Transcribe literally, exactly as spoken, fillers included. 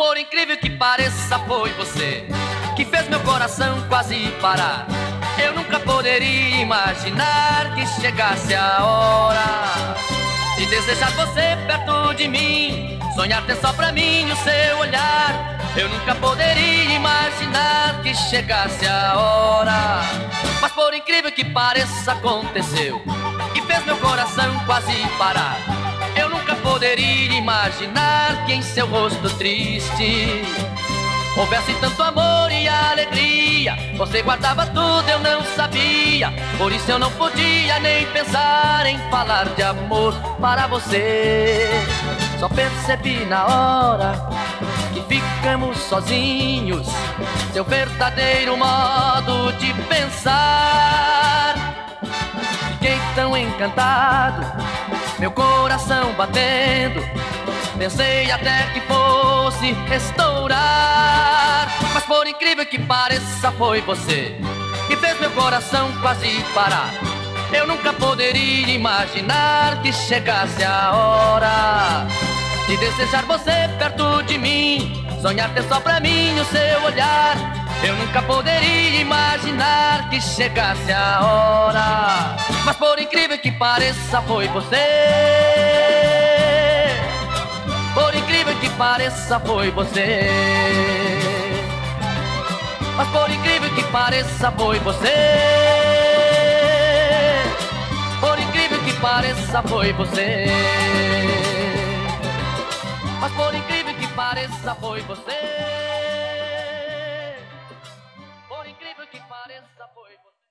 por incrível que pareça, foi você que fez meu coração quase parar. Eu nunca poderia imaginar que chegasse a hora de desejar você perto de mim, sonhar ter só pra mim o seu olhar. Eu nunca poderia imaginar que chegasse a hora, mas por incrível que pareça aconteceu e fez meu coração quase parar. Eu nunca poderia imaginar que em seu rosto triste houvesse tanto amor e alegria. Você guardava tudo, eu não sabia, por isso eu não podia nem pensar em falar de amor para você. Só percebi na hora que ficamos sozinhos, seu verdadeiro modo de pensar. Fiquei tão encantado, meu coração batendo, pensei até que fosse estourar. Mas por incrível que pareça, foi você que fez meu coração quase parar. Eu nunca poderia imaginar que chegasse a hora de desejar você perto de mim, sonhar ter só pra mim o seu olhar. Eu nunca poderia imaginar que chegasse a hora, mas por incrível que pareça, foi você. Por incrível que pareça, foi você. Mas por incrível que pareça, foi você. Por incrível que pareça, foi você. Mas por incrível que pareça, foi você. Por incrível que pareça, foi você.